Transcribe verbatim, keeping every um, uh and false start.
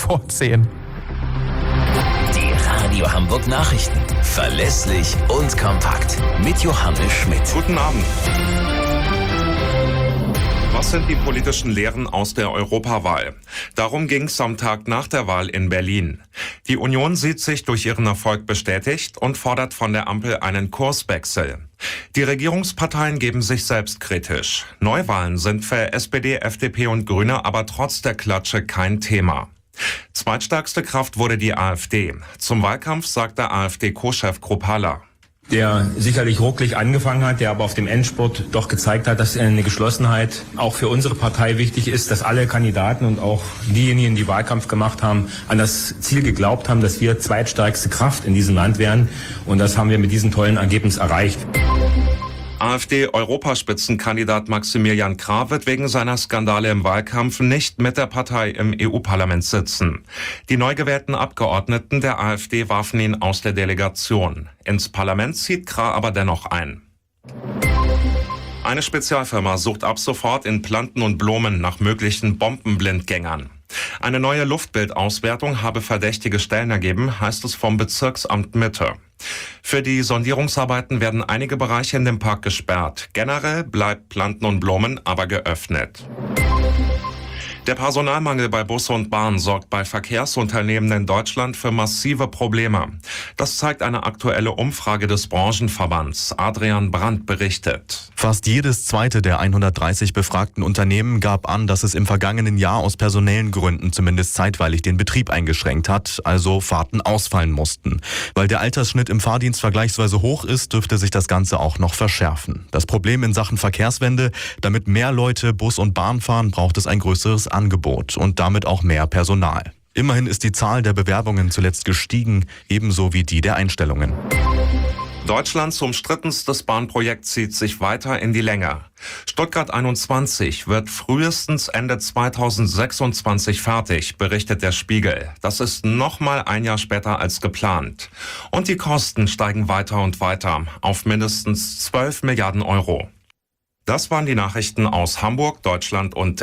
vor zehn. Die Radio Hamburg Nachrichten. Verlässlich und kompakt. Mit Johannes Schmidt. Guten Abend. Was sind die politischen Lehren aus der Europawahl? Darum ging es am Tag nach der Wahl in Berlin. Die Union sieht sich durch ihren Erfolg bestätigt und fordert von der Ampel einen Kurswechsel. Die Regierungsparteien geben sich selbstkritisch. Neuwahlen sind für S P D, F D P und Grüne aber trotz der Klatsche kein Thema. Zweitstärkste Kraft wurde die AfD. Zum Wahlkampf sagte AfD-Co-Chef Kruppalla: Der sicherlich rucklig angefangen hat, der aber auf dem Endspurt doch gezeigt hat, dass eine Geschlossenheit auch für unsere Partei wichtig ist, dass alle Kandidaten und auch diejenigen, die Wahlkampf gemacht haben, an das Ziel geglaubt haben, dass wir zweitstärkste Kraft in diesem Land wären. Und das haben wir mit diesem tollen Ergebnis erreicht. AfD-Europaspitzenkandidat Maximilian Krah wird wegen seiner Skandale im Wahlkampf nicht mit der Partei im E U-Parlament sitzen. Die neu gewählten Abgeordneten der AfD warfen ihn aus der Delegation. Ins Parlament zieht Krah aber dennoch ein. Eine Spezialfirma sucht ab sofort in Planten und Blumen nach möglichen Bombenblindgängern. Eine neue Luftbildauswertung habe verdächtige Stellen ergeben, heißt es vom Bezirksamt Mitte. Für die Sondierungsarbeiten werden einige Bereiche in dem Park gesperrt. Generell bleibt Planten und Blumen aber geöffnet. Der Personalmangel bei Bus und Bahn sorgt bei Verkehrsunternehmen in Deutschland für massive Probleme. Das zeigt eine aktuelle Umfrage des Branchenverbands. Adrian Brandt berichtet. Fast jedes zweite der hundertdreißig befragten Unternehmen gab an, dass es im vergangenen Jahr aus personellen Gründen zumindest zeitweilig den Betrieb eingeschränkt hat, also Fahrten ausfallen mussten. Weil der Altersschnitt im Fahrdienst vergleichsweise hoch ist, dürfte sich das Ganze auch noch verschärfen. Das Problem in Sachen Verkehrswende: Damit mehr Leute Bus und Bahn fahren, braucht es ein größeres Angebot und damit auch mehr Personal. Immerhin ist die Zahl der Bewerbungen zuletzt gestiegen, ebenso wie die der Einstellungen. Deutschlands umstrittenstes Bahnprojekt zieht sich weiter in die Länge. Stuttgart einundzwanzig wird frühestens Ende zweitausendsechsundzwanzig fertig, berichtet der Spiegel. Das ist nochmal ein Jahr später als geplant. Und die Kosten steigen weiter und weiter auf mindestens zwölf Milliarden Euro. Das waren die Nachrichten aus Hamburg, Deutschland und